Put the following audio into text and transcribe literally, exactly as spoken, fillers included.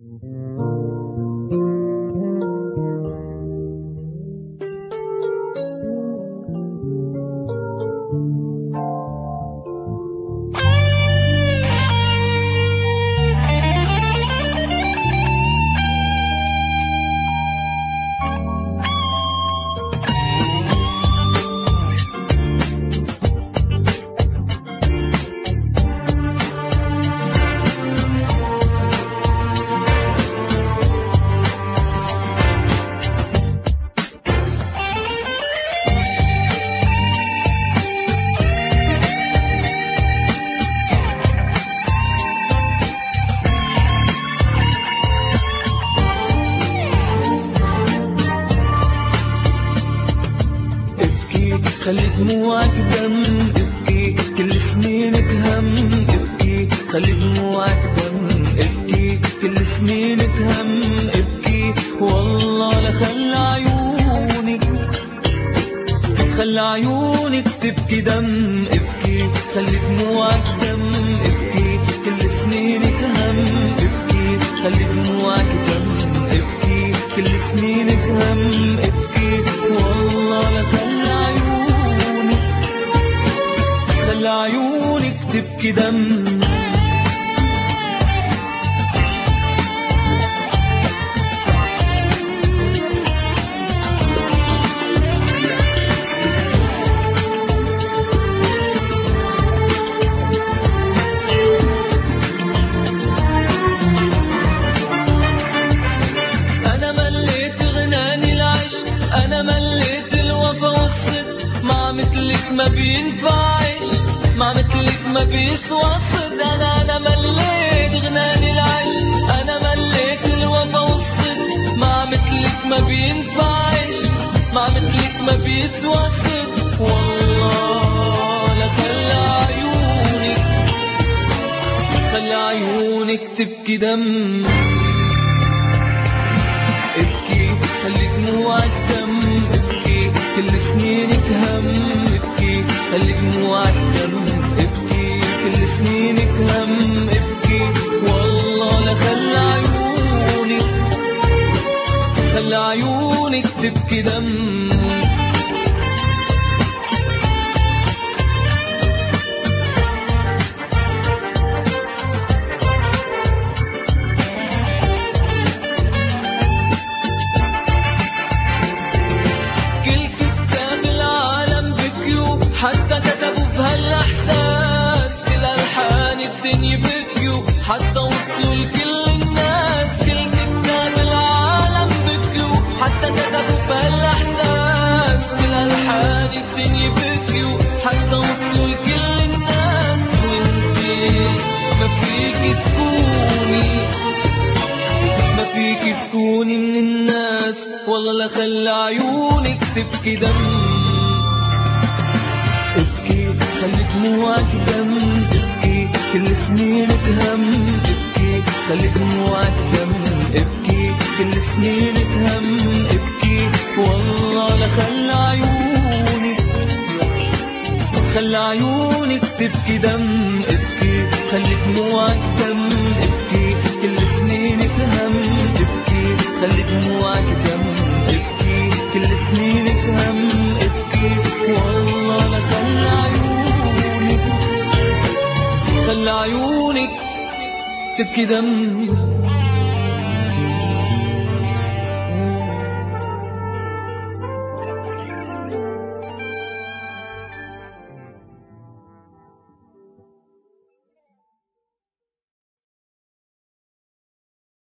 خلي دموعك دم، ابكي كل سنينك هم، ابكي خلي دموعك دم، ابكي كل سنينك هم، ابكي والله لا خلى عيونك خلى عيونك تبكي دم، ابكي خلي دموعك دم، ابكي كل سنينك هم، ابكي خلي دموعك دم، ابكي كل سنينك هم، ابكي والله لا خلى عيونك خلى عيونك تبكي دم. أنا مليت غناني العشق، أنا مليت الوفا والصدق، مع مثلك ما بينفعش، مع مثلك ما بيسوى الصدق. أنا أنا مليت غناني العشق، أنا مليت الوفا والصدق، مع مثلك ما بينفعش، مع مثلك ما بيسوى الصدق. والله لا خلى عيونك خلى عيونك تبكي دم، ابكي خلي دموعك دم، ابكي كل سنينك هم، ابكي خلي دموعك دم، ابكي كل سنينك هم، ابكي والله لا خلى عيونك خلى عيونك تبكي دم. حتى كتبوا بهالإحساس كل ألحان الدنيا بكيوا، حتى وصلوا لكل الناس كل كتاب العالم بكيوا، حتى كتبوا بهالإحساس كل ألحان الدنيا بكيوا، حتى وصلوا لكل الناس. وانتي ما فيك تكوني ما فيك تكوني من الناس، والله لا خلى عيونك تبكي دم، ابكي خلي دموعك دم، ابكي كل سنينك هم، ابكي خلي دموعك دم، ابكي كل سنينك هم، ابكي والله لا خلى عيونك خلى عيونك تبكي دم، ابكي خلي دموعك دم، ابكي كل سنينك هم، ابكي خلي دموعك دم، ابكي كل سنينك هم، ابكي والله لا خلى عيونك خلى عيونك تبكي دم.